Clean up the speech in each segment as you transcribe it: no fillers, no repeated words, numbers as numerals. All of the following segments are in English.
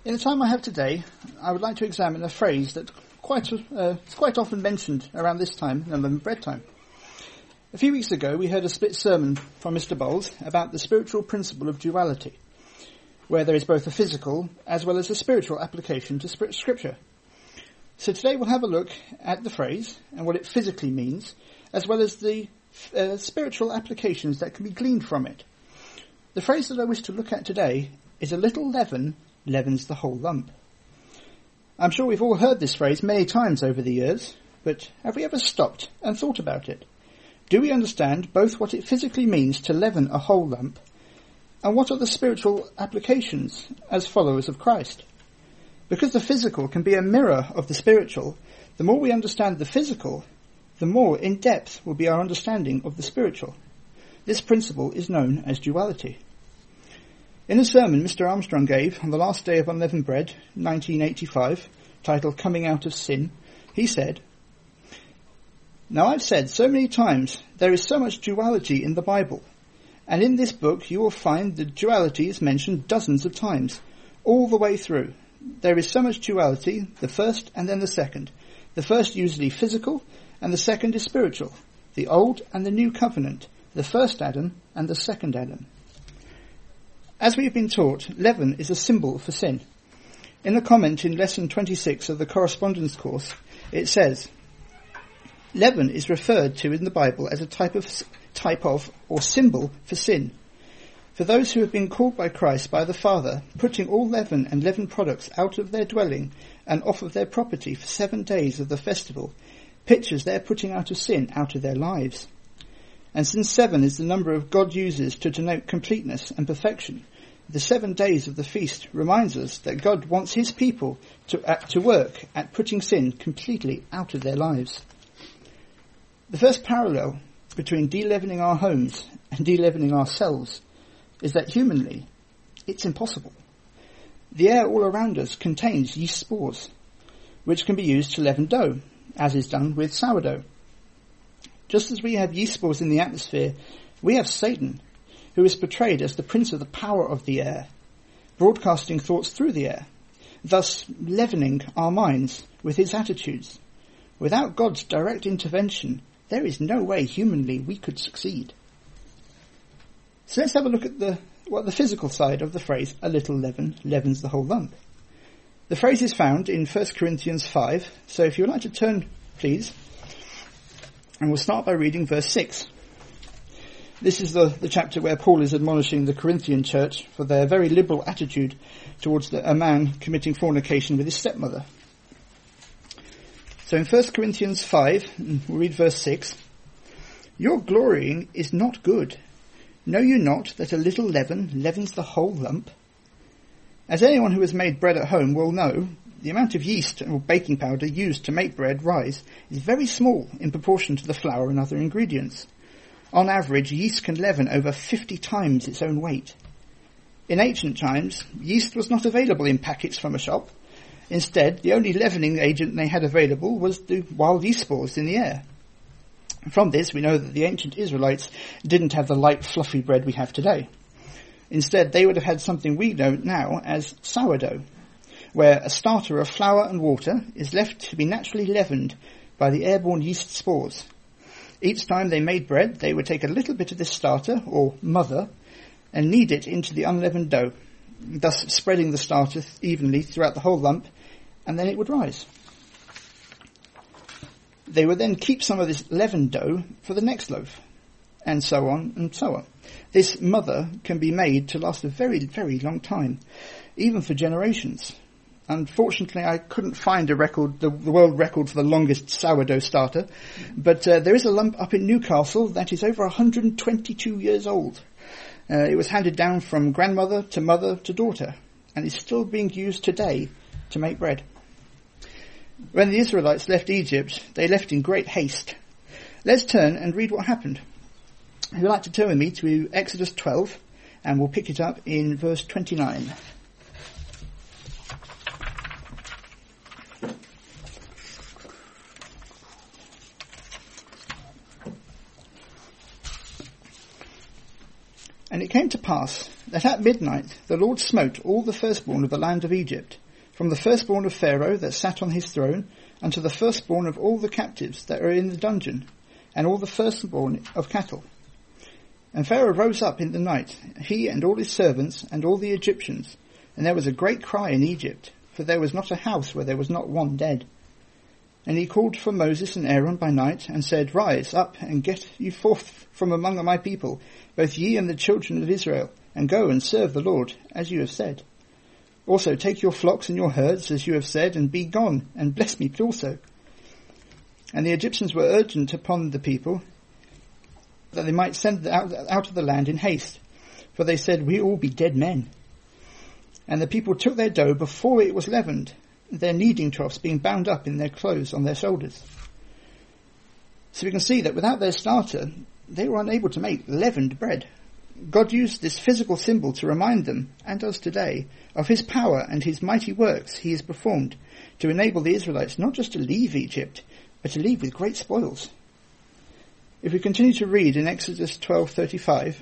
In the time I have today, I would like to examine a phrase that is quite often mentioned around this time, unleavened bread time. A few weeks ago, we heard a split sermon from Mr. Bowles about the spiritual principle of duality, where there is both a physical as well as a spiritual application to Scripture. So today we'll have a look at the phrase and what it physically means, as well as the spiritual applications that can be gleaned from it. The phrase that I wish to look at today is "a little leaven leavens the whole lump." I'm sure we've all heard this phrase many times over the years, but have we ever stopped and thought about it? Do we understand both what it physically means to leaven a whole lump, and what are the spiritual applications as followers of Christ? Because the physical can be a mirror of the spiritual, the more we understand the physical, the more in depth will be our understanding of the spiritual. This principle is known as duality. In a sermon Mr. Armstrong gave on the last day of Unleavened Bread, 1985, titled "Coming Out of Sin," he said, "Now I've said so many times there is so much duality in the Bible, and in this book you will find the duality is mentioned dozens of times, all the way through. There is so much duality, the first and then the second. The first usually physical, and the second is spiritual. The old and the new covenant, the first Adam and the second Adam." As we have been taught, leaven is a symbol for sin. In a comment in lesson 26 of the correspondence course, it says, "Leaven is referred to in the Bible as a type of or symbol for sin. For those who have been called by Christ by the Father, putting all leaven and leavened products out of their dwelling and off of their property for 7 days of the festival, pictures their putting out of sin out of their lives. And since 7 is the number of God uses to denote completeness and perfection, the 7 days of the feast reminds us that God wants his people to work at putting sin completely out of their lives. The first parallel between de-leavening our homes and de-leavening ourselves is that humanly, it's impossible. The air all around us contains yeast spores, which can be used to leaven dough, as is done with sourdough. Just as we have yeast spores in the atmosphere, we have Satan, who is portrayed as the prince of the power of the air, broadcasting thoughts through the air, thus leavening our minds with his attitudes. Without God's direct intervention, there is no way humanly we could succeed. So let's have a look at the physical side of the phrase, "a little leaven leavens the whole lump." The phrase is found in 1 Corinthians 5, so if you would like to turn, please, and we'll start by reading verse 6. This is the chapter where Paul is admonishing the Corinthian church for their very liberal attitude towards a man committing fornication with his stepmother. So in 1 Corinthians 5, we'll read verse 6. "Your glorying is not good. Know you not that a little leaven leavens the whole lump? As anyone who has made bread at home will know, the amount of yeast or baking powder used to make bread rise is very small in proportion to the flour and other ingredients. On average, yeast can leaven over 50 times its own weight. In ancient times, yeast was not available in packets from a shop. Instead, the only leavening agent they had available was the wild yeast spores in the air. From this, we know that the ancient Israelites didn't have the light, fluffy bread we have today. Instead, they would have had something we know now as sourdough, where a starter of flour and water is left to be naturally leavened by the airborne yeast spores. Each time they made bread, they would take a little bit of this starter, or mother, and knead it into the unleavened dough, thus spreading the starter evenly throughout the whole lump, and then it would rise. They would then keep some of this leavened dough for the next loaf, and so on and so on. This mother can be made to last a very, very long time, even for generations. Unfortunately, I couldn't find a record, the world record for the longest sourdough starter, but there is a lump up in Newcastle that is over 122 years old. It was handed down from grandmother to mother to daughter, and is still being used today to make bread. When the Israelites left Egypt, they left in great haste. Let's turn and read what happened. If you'd like to turn with me to Exodus 12, and we'll pick it up in verse 29. "And it came to pass, that at midnight the Lord smote all the firstborn of the land of Egypt, from the firstborn of Pharaoh that sat on his throne, unto the firstborn of all the captives that are in the dungeon, and all the firstborn of cattle. And Pharaoh rose up in the night, he and all his servants, and all the Egyptians, and there was a great cry in Egypt, for there was not a house where there was not one dead. And he called for Moses and Aaron by night, and said, Rise up, and get you forth from among my people, both ye and the children of Israel, and go and serve the Lord, as you have said. Also take your flocks and your herds, as you have said, and be gone, and bless me also. And the Egyptians were urgent upon the people, that they might send them out of the land in haste, for they said, We all be dead men. And the people took their dough before it was leavened, their kneading troughs being bound up in their clothes on their shoulders. So we can see that without their starter, they were unable to make leavened bread. God used this physical symbol to remind them, and us today, of his power and his mighty works he has performed to enable the Israelites not just to leave Egypt, but to leave with great spoils. If we continue to read in Exodus 12:35,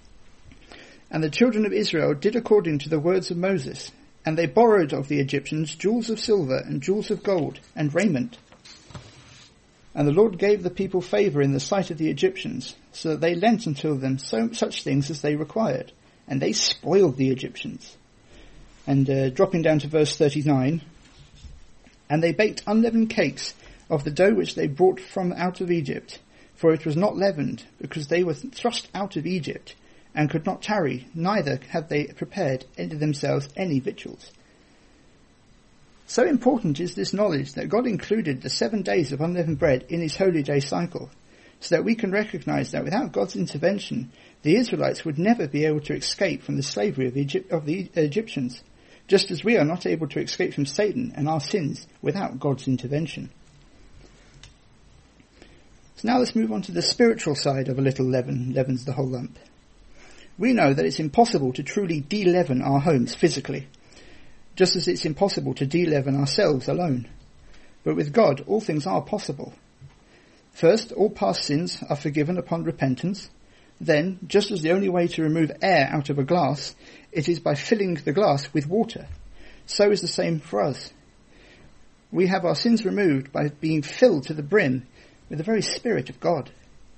And the children of Israel did according to the words of Moses, and they borrowed of the Egyptians jewels of silver and jewels of gold and raiment. And the Lord gave the people favour in the sight of the Egyptians, so that they lent unto them such things as they required, and they spoiled the Egyptians. And dropping down to verse 39, And they baked unleavened cakes of the dough which they brought from out of Egypt, for it was not leavened, because they were thrust out of Egypt, and could not tarry, neither had they prepared unto themselves any victuals. So important is this knowledge that God included the 7 days of unleavened bread in his holy day cycle, so that we can recognise that without God's intervention, the Israelites would never be able to escape from the slavery of the Egyptians, just as we are not able to escape from Satan and our sins without God's intervention. So now let's move on to the spiritual side of a little leaven leavens the whole lump. We know that it's impossible to truly de-leaven our homes physically, just as it's impossible to de-leaven ourselves alone. But with God, all things are possible. First, all past sins are forgiven upon repentance. Then, just as the only way to remove air out of a glass, it is by filling the glass with water, so is the same for us. We have our sins removed by being filled to the brim with the very Spirit of God.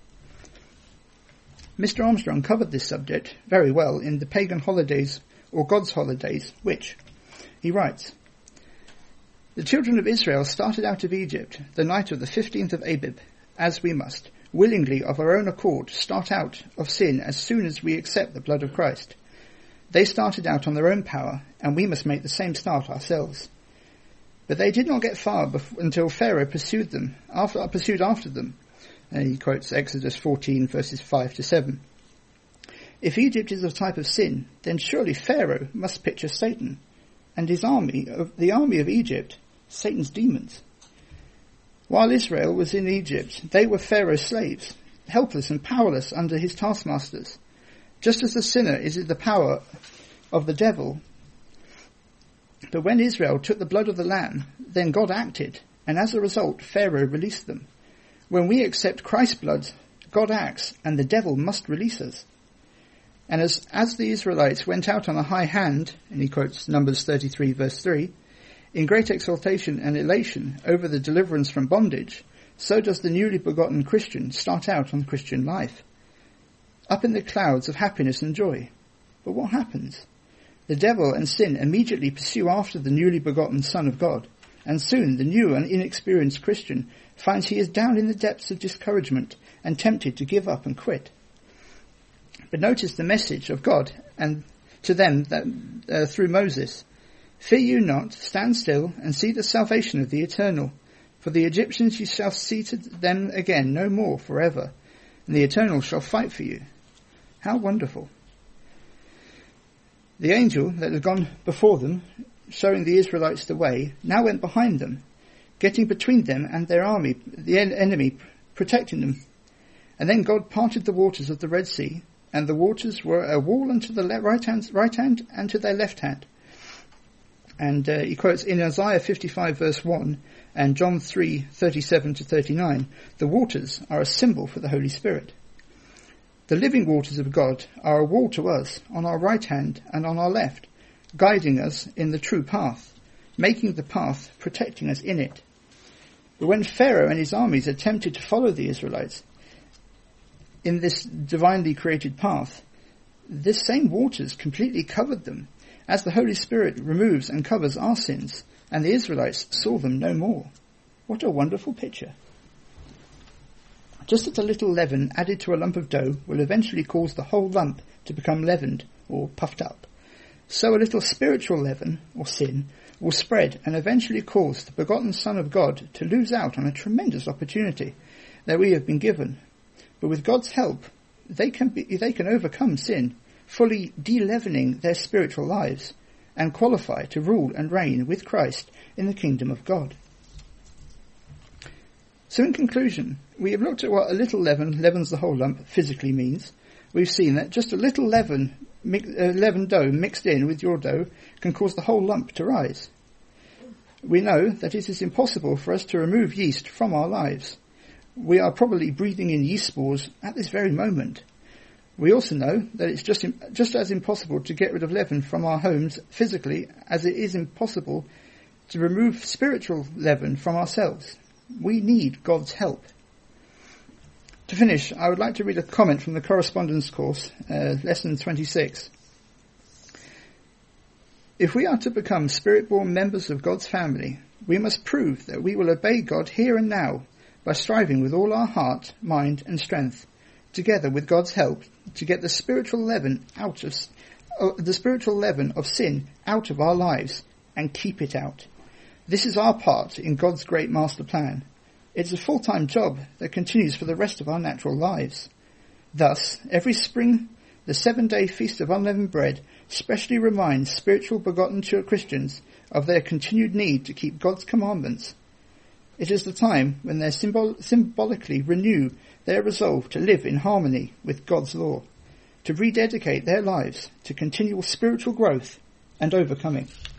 Mr. Armstrong covered this subject very well in The Pagan Holidays, or God's Holidays, which, he writes, The children of Israel started out of Egypt the night of the 15th of Abib, as we must, willingly of our own accord, start out of sin as soon as we accept the blood of Christ. They started out on their own power, and we must make the same start ourselves. But they did not get far until Pharaoh pursued after them. And he quotes Exodus 14 verses 5 to 7. If Egypt is a type of sin, then surely Pharaoh must picture Satan, and his army, the army of Egypt, Satan's demons. While Israel was in Egypt, they were Pharaoh's slaves, helpless and powerless under his taskmasters. Just as the sinner is in the power of the devil. But when Israel took the blood of the Lamb, then God acted, and as a result, Pharaoh released them. When we accept Christ's blood, God acts, and the devil must release us. And as the Israelites went out on a high hand, and he quotes Numbers 33 verse 3, in great exultation and elation over the deliverance from bondage, so does the newly begotten Christian start out on Christian life, up in the clouds of happiness and joy. But what happens? The devil and sin immediately pursue after the newly begotten Son of God, and soon the new and inexperienced Christian finds he is down in the depths of discouragement and tempted to give up and quit. But notice the message of God and to them that through Moses. Fear you not, stand still, and see the salvation of the Eternal. For the Egyptians you shall see to them again no more forever, and the Eternal shall fight for you. How wonderful. The angel that had gone before them, showing the Israelites the way, now went behind them, getting between them and their army, the enemy, protecting them. And then God parted the waters of the Red Sea, and the waters were a wall unto the right hand and to their left hand. And he quotes in Isaiah 55 verse 1 and John 3:37 to 39, the waters are a symbol for the Holy Spirit. The living waters of God are a wall to us on our right hand and on our left, guiding us in the true path, making the path, protecting us in it. But when Pharaoh and his armies attempted to follow the Israelites in this divinely created path, this same waters completely covered them, as the Holy Spirit removes and covers our sins, and the Israelites saw them no more. What a wonderful picture. Just as a little leaven added to a lump of dough will eventually cause the whole lump to become leavened or puffed up, so a little spiritual leaven, or sin, will spread and eventually cause the begotten Son of God to lose out on a tremendous opportunity that we have been given. But with God's help, they can overcome sin, fully de-leavening their spiritual lives, and qualify to rule and reign with Christ in the kingdom of God. So in conclusion, we have looked at what a little leaven leavens the whole lump physically means. We've seen that just a little leavened dough mixed in with your dough can cause the whole lump to rise. We know that it is impossible for us to remove yeast from our lives. We are probably breathing in yeast spores at this very moment. We also know that it's just as impossible to get rid of leaven from our homes physically as it is impossible to remove spiritual leaven from ourselves. We need God's help. To finish, I would like to read a comment from the correspondence course, lesson 26. If we are to become spirit-born members of God's family, we must prove that we will obey God here and now by striving with all our heart, mind and strength, together with God's help, to get the spiritual leaven of sin out of our lives and keep it out. This is our part in God's great master plan. It's a full-time job that continues for the rest of our natural lives. Thus, every spring, the 7-day Feast of Unleavened Bread specially reminds spiritual begotten Christians of their continued need to keep God's commandments. It is the time when they symbolically renew their resolve to live in harmony with God's law, to rededicate their lives to continual spiritual growth and overcoming.